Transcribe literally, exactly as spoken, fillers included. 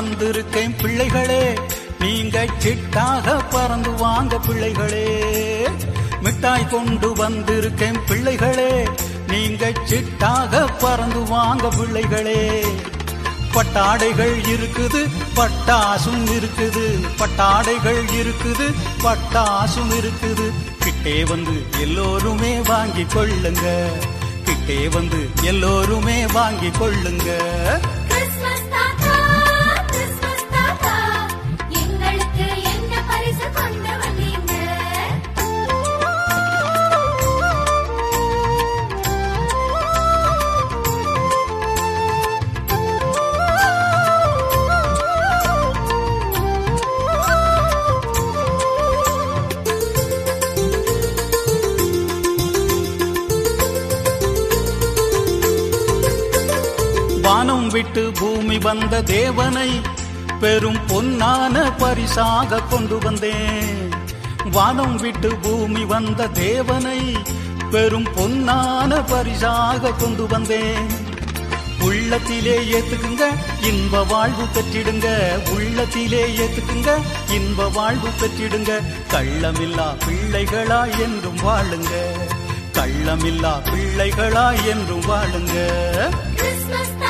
வந்திருக்கேன் பிள்ளைகளே, நீங்க சிட்டாக பறந்து வாங்க பிள்ளைகளே. மிட்டாய் கொண்டு வந்திருக்கேன் பிள்ளைகளே, நீங்க சிட்டாக பறந்து வாங்க பிள்ளைகளே. பட்டாடைகள் இருக்குது பட்டாசும் இருக்குது, பட்டாடைகள் இருக்குது பட்டாசும் இருக்குது. கிட்டே வந்து எல்லோருமே வாங்கி கொள்ளுங்க, கிட்டே வந்து எல்லோருமே வாங்கி கொள்ளுங்க. வானம் விட்டு பூமி வந்த தேவனை பெரும் பொன்னான பரிசாக கொண்டு வந்தேன். வானம் விட்டு பூமி வந்த தேவனை பெரும் பொன்னான பரிசாக கொண்டு வந்தேன். உள்ளத்திலே ஏத்துக்குங்க இன்ப வாழ்வு பெற்றிடுங்க, உள்ளத்திலே ஏத்துக்குங்க இன்ப வாழ்வு பெற்றிடுங்க. கள்ளமில்லா பிள்ளைகளா என்றும் வாழுங்க, கள்ளமில்லா பிள்ளைகளா என்றும் வாழுங்க.